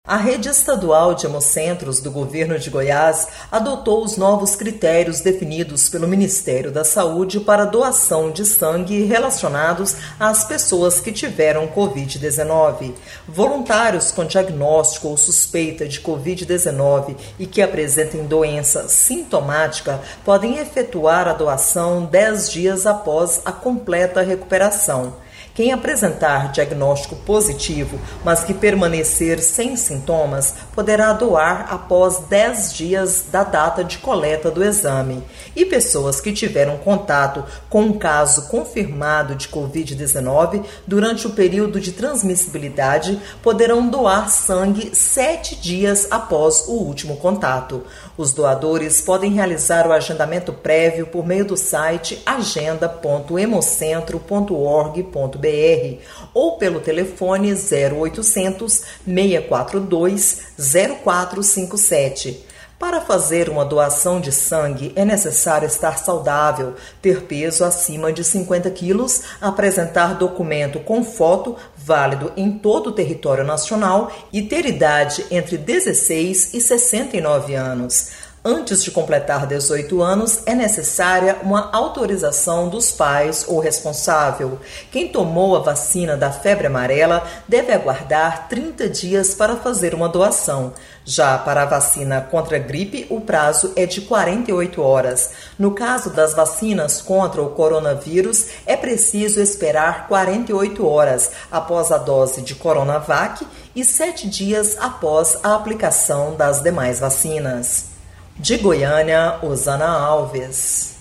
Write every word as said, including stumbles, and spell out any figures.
A rede estadual de hemocentros do governo de Goiás adotou os novos critérios definidos pelo Ministério da Saúde para doação de sangue relacionados às pessoas que tiveram covid dezenove. Voluntários com diagnóstico ou suspeita de covid dezenove e que apresentem doença sintomática podem efetuar a doação dez dias após a completa recuperação. Quem apresentar diagnóstico positivo, mas que permanecer sem sintomas, poderá doar após dez dias da data de coleta do exame. E pessoas que tiveram contato com um caso confirmado de covid dezenove durante o período de transmissibilidade poderão doar sangue sete dias após o último contato. Os doadores podem realizar o agendamento prévio por meio do site agenda ponto hemocentro ponto org ponto br ou pelo telefone zero oitocentos, seis quatro dois, zero quatro cinco sete. Para fazer uma doação de sangue é necessário estar saudável, ter peso acima de cinquenta quilos, apresentar documento com foto válido em todo o território nacional e ter idade entre dezesseis e sessenta e nove anos. Antes de completar dezoito anos, é necessária uma autorização dos pais ou responsável. Quem tomou a vacina da febre amarela deve aguardar trinta dias para fazer uma doação. Já para a vacina contra a gripe, o prazo é de quarenta e oito horas. No caso das vacinas contra o coronavírus, é preciso esperar quarenta e oito horas após a dose de Coronavac e sete dias após a aplicação das demais vacinas. De Goiânia, Osana Alves.